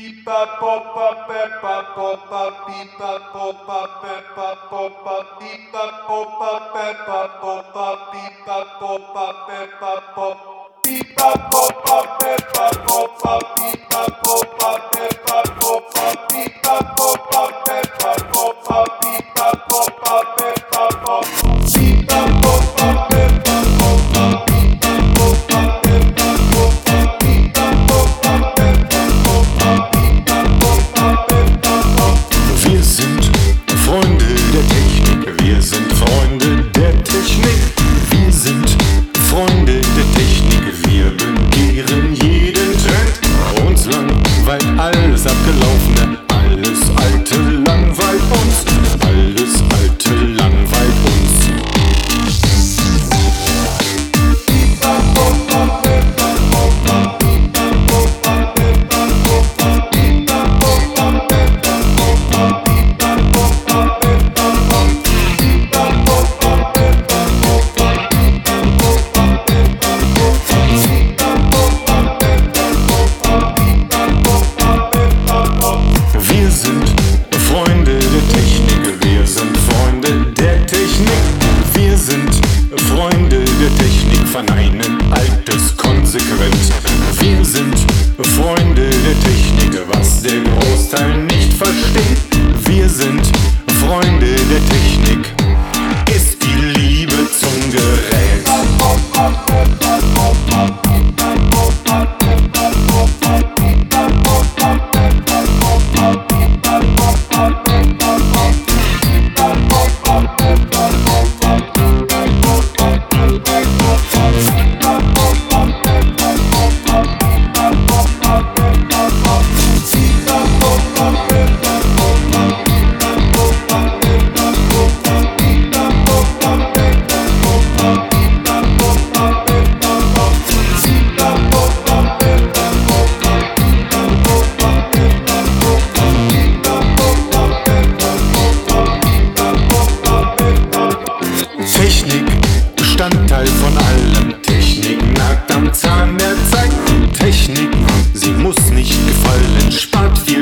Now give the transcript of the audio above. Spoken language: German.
Wir sind Freunde der Technik, wir sind Freunde der Technik, wir sind Freunde der Technik, wir begehren jeden Trend. Uns langweilt alles Abgelaufene, alles Alte langweilt uns, alles Alte langweilt uns. Wir sind Freunde der Technik, wir sind Freunde der Technik, wir sind Freunde der Technik, verneinen Altes konsequent. Wir sind Freunde der Technik, was der Großteil nicht versteht. Wir sind Freunde der Technik, ist die Liebe zum Gerät. Technik, Bestandteil von allem. Technik nagt am Zahn der Zeit. Technik, sie muss nicht gefallen, spart viel